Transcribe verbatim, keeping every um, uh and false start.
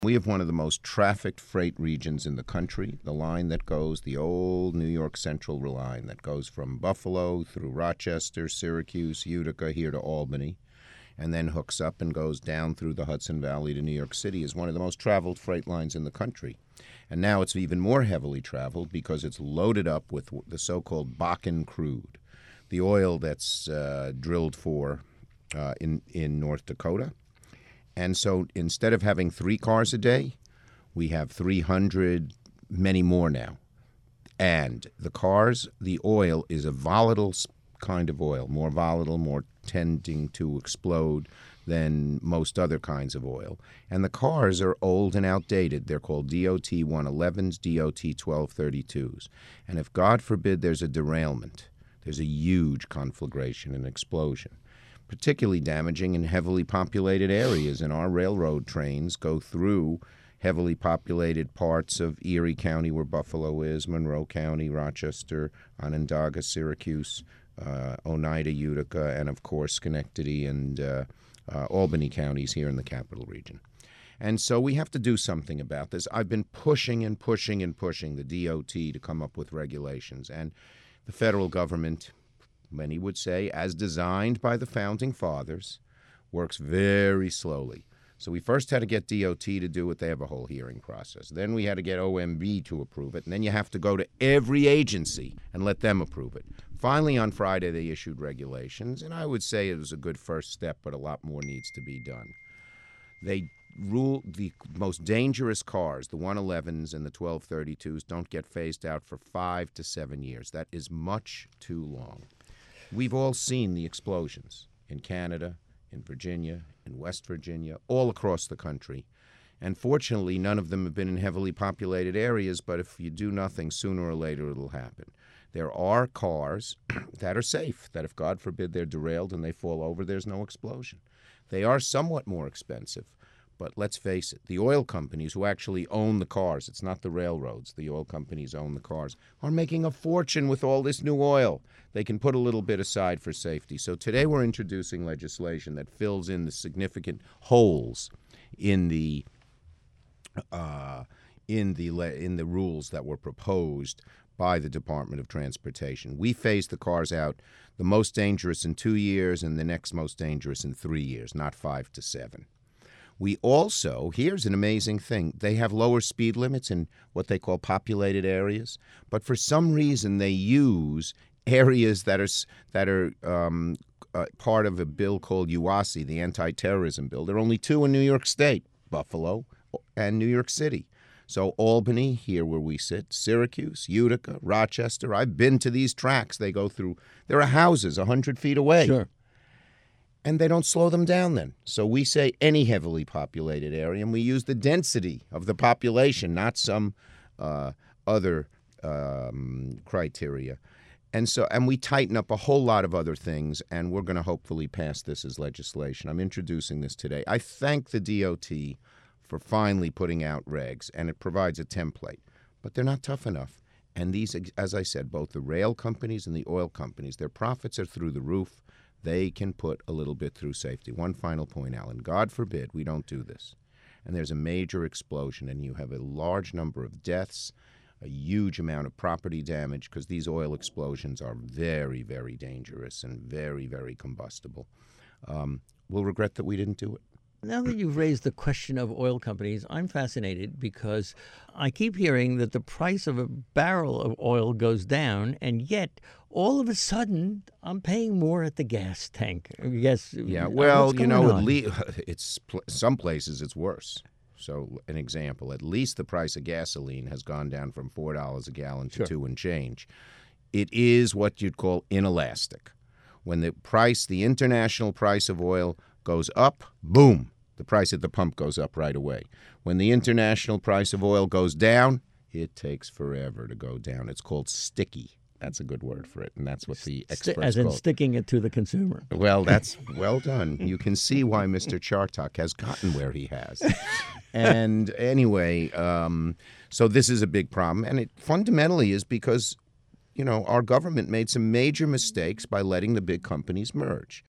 We have one of the most trafficked freight regions in the country, the line that goes, the old New York Central line that goes from Buffalo through Rochester, Syracuse, Utica, here to Albany, and then hooks up and goes down through the Hudson Valley to New York City, is one of the most traveled freight lines in the country. And now it's even more heavily traveled because it's loaded up with the so-called Bakken crude, the oil that's uh, drilled for uh, in, in North Dakota. And so instead of having three cars a day, we have three hundred, many more now. And the cars, the oil is a volatile kind of oil, more volatile, more tending to explode than most other kinds of oil. And the cars are old and outdated. They're called D O T one elevens, D O T twelve thirty-twos. And if, God forbid, there's a derailment, there's a huge conflagration and explosion, particularly damaging in heavily populated areas. And our railroad trains go through heavily populated parts of Erie County, where Buffalo is, Monroe County, Rochester, Onondaga, Syracuse, uh, Oneida, Utica, and, of course, Schenectady and uh, uh, Albany counties here in the Capital Region. And so we have to do something about this. I've been pushing and pushing and pushing the D O T to come up with regulations. And the federal government, many would say, as designed by the Founding Fathers, works very slowly. So we first had to get D O T to do it. They have a whole hearing process. Then we had to get O M B to approve it. And then you have to go to every agency and let them approve it. Finally, on Friday, they issued regulations, and I would say it was a good first step, but a lot more needs to be done. They rule the most dangerous cars, the one elevens and the twelve thirty-twos, don't get phased out for five to seven years. That is much too long. We've all seen the explosions in Canada, in Virginia, in West Virginia, all across the country. And fortunately, none of them have been in heavily populated areas, but if you do nothing, sooner or later it'll happen. There are cars that are safe, that if, God forbid, they're derailed and they fall over, there's no explosion. They are somewhat more expensive. But let's face it, the oil companies who actually own the cars, it's not the railroads, the oil companies own the cars, are making a fortune with all this new oil. They can put a little bit aside for safety. So today we're introducing legislation that fills in the significant holes in the uh, in the in the rules that were proposed by the Department of Transportation. We phase the cars out, the most dangerous in two years and the next most dangerous in three years, not five to seven. We also, here's an amazing thing, they have lower speed limits in what they call populated areas, but for some reason they use areas that are that are um, uh, part of a bill called U A S I, the anti-terrorism bill. There are only two in New York State, Buffalo and New York City. So Albany, here where we sit, Syracuse, Utica, Rochester, I've been to these tracks. They go through, there are houses one hundred feet away. Sure. And they don't slow them down then. So we say any heavily populated area, and we use the density of the population, not some uh, other um, criteria. And so, and we tighten up a whole lot of other things, and we're going to hopefully pass this as legislation. I'm introducing this today. I thank the D O T for finally putting out regs, and it provides a template. But they're not tough enough. And these, as I said, both the rail companies and the oil companies, their profits are through the roof. They can put a little bit through safety. One final point, Alan. God forbid we don't do this, and there's a major explosion, and you have a large number of deaths, a huge amount of property damage, because these oil explosions are very, very dangerous and very, very combustible. Um, we'll regret that we didn't do it. Now that you've raised the question of oil companies, I'm fascinated because I keep hearing that the price of a barrel of oil goes down, and yet all of a sudden I'm paying more at the gas tank. Yes. Yeah. Well, you know, at least it's some places it's worse. So, an example: at least the price of gasoline has gone down from four dollars a gallon to Sure. two and change. It is what you'd call inelastic. When the price, the international price of oil goes up, boom, the price at the pump goes up right away. When the international price of oil goes down, it takes forever to go down. It's called sticky. That's a good word for it, and that's what the experts As in call it. sticking it to the consumer. Well, that's well done. You can see why Mister Chartock has gotten where he has. And anyway, um, so this is a big problem, and it fundamentally is because, you know, our government made some major mistakes by letting the big companies merge.